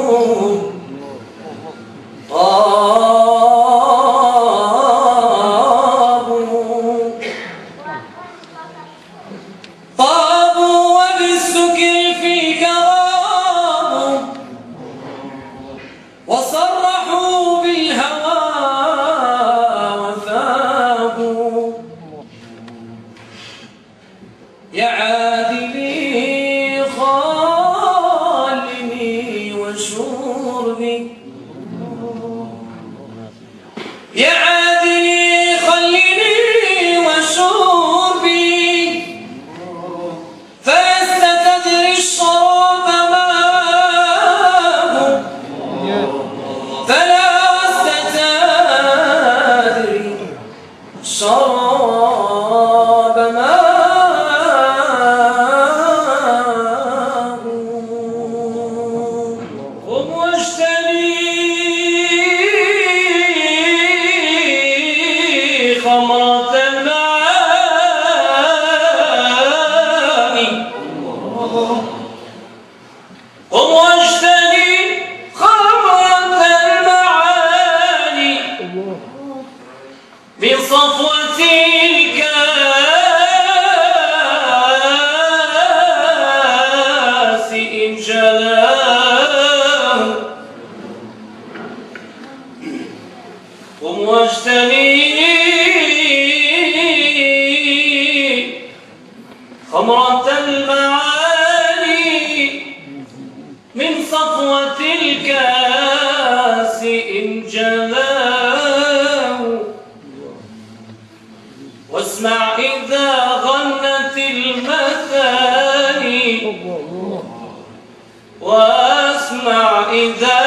يا عادلي خالني وشربي يا عادلي خلني وشربي فلست تدري الشراب ما هو فلست تدري الشراب ما خمرة المعاني قم واجتني خمرة المعاني من صفوة الكاس إن جلاه قم واجتني خمرة المعاني من صفوة الكاس إن جلاه واسمع إذا غنت المثاني واسمع إذا